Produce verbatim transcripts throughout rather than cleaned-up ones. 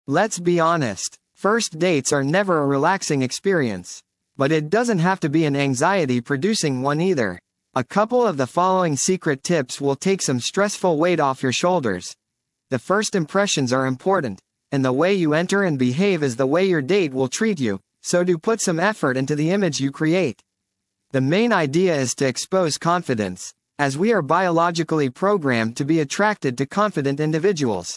Let's be honest, first dates are never a relaxing experience. But it doesn't have to be an anxiety-producing one either. A couple of the following secret tips will take some stressful weight off your shoulders. The first impressions are important, and the way you enter and behave is the way your date will treat you, so do put some effort into the image you create. The main idea is to expose confidence, as we are biologically programmed to be attracted to confident individuals.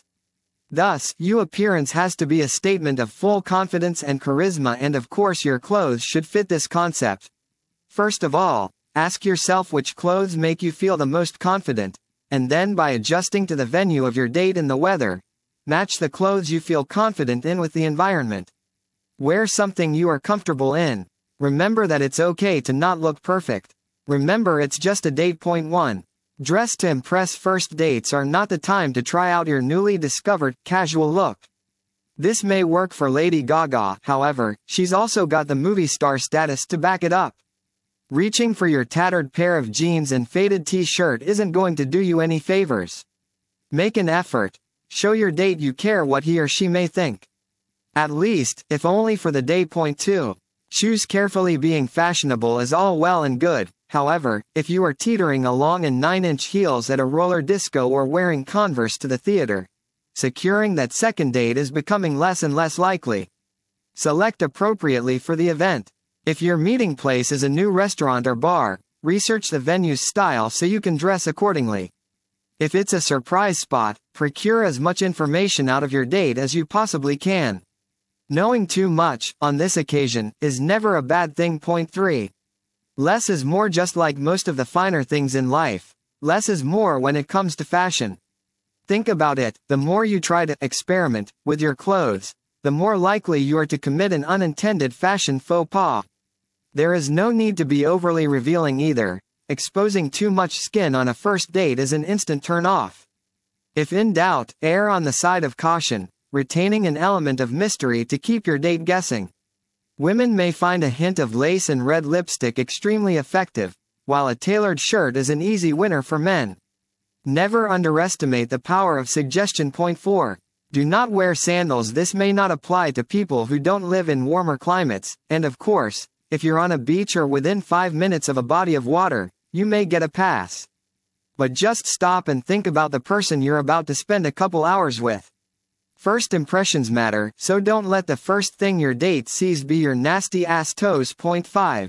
Thus, your appearance has to be a statement of full confidence and charisma, and of course your clothes should fit this concept. First of all, ask yourself which clothes make you feel the most confident, and then by adjusting to the venue of your date and the weather, match the clothes you feel confident in with the environment. Wear something you are comfortable in. Remember that it's okay to not look perfect. Remember it's just a date. Point one. Dress to impress. First dates are not the time to try out your newly discovered, casual look. This may work for Lady Gaga, however, she's also got the movie star status to back it up. Reaching for your tattered pair of jeans and faded t-shirt isn't going to do you any favors. Make an effort. Show your date you care what he or she may think. At least, if only for the day. Point two. Choose carefully. Being fashionable is all well and good. However, if you are teetering along in nine-inch heels at a roller disco or wearing Converse to the theater, securing that second date is becoming less and less likely. Select appropriately for the event. If your meeting place is a new restaurant or bar, research the venue's style so you can dress accordingly. If it's a surprise spot, procure as much information out of your date as you possibly can. Knowing too much, on this occasion, is never a bad thing. Point three. Less is more. Just like most of the finer things in life, less is more when it comes to fashion. Think about it, the more you try to experiment with your clothes, the more likely you are to commit an unintended fashion faux pas. There is no need to be overly revealing either. Exposing too much skin on a first date is an instant turn-off. If in doubt, err on the side of caution, retaining an element of mystery to keep your date guessing. Women may find a hint of lace and red lipstick extremely effective, while a tailored shirt is an easy winner for men. Never underestimate the power of suggestion. Point four. Do not wear sandals. This may not apply to people who don't live in warmer climates, and of course, if you're on a beach or within five minutes of a body of water, you may get a pass. But just stop and think about the person you're about to spend a couple hours with. First impressions matter, so don't let the first thing your date sees be your nasty ass toes. Point five.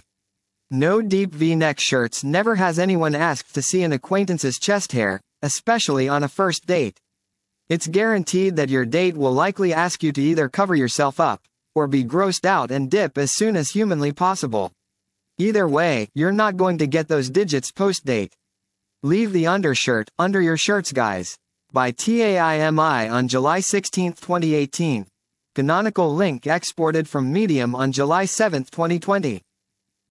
No deep V-neck shirts. Never has anyone asked to see an acquaintance's chest hair, especially on a first date. It's guaranteed that your date will likely ask you to either cover yourself up, or be grossed out and dip as soon as humanly possible. Either way, you're not going to get those digits post-date. Leave the undershirt under your shirts, guys. By Taimi on July sixteenth twenty eighteen. Canonical link exported from Medium on July seventh twenty twenty.